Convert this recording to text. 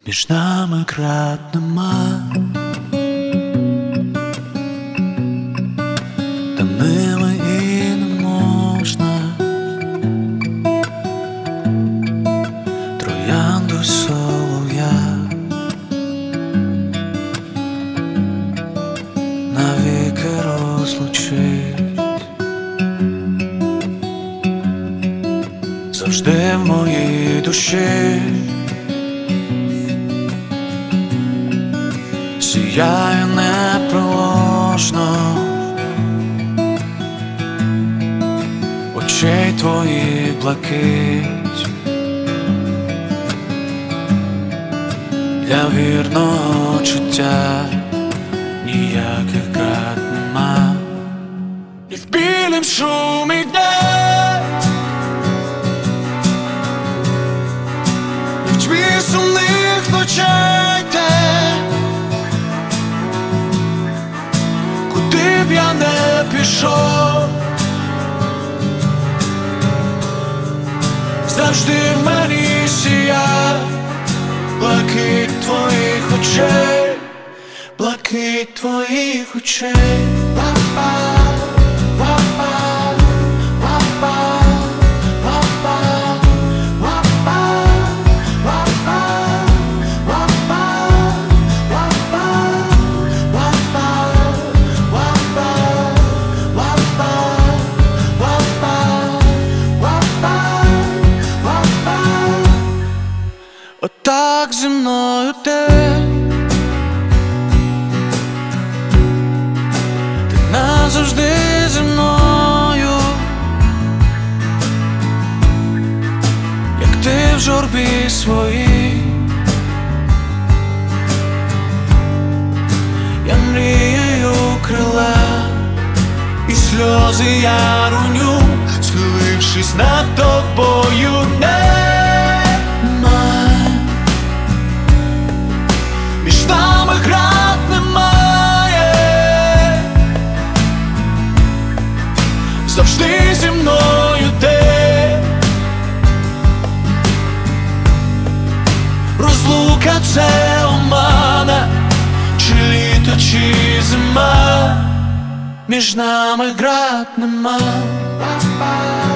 між нами крат нема, та мило і не можна троянду солов'я навіки розлучить. Завжди в моїй душі сіяє неприложно очей твоїх блакить. Для вірного чуття ніяких крат нема, і в білім шумі дня, і в тьмі сумних ночей те, куди б я не пішов, завжди в мені сія блакить твоїх очей, блакить твоїх очей. Па-па, па-па, па-па, па-па, па-па, па-па, па-па, па-па, па-па, па-па, па-па. Отак зі мною ти назавжди зі мною, як ти в журбі своїй. Я мрію крила, і сльози я роню, схилившись над тобою. Між нами крат немає, завжди зі мною ти. Розлука — це омана, чи літо, чи зима, між нами крат нема.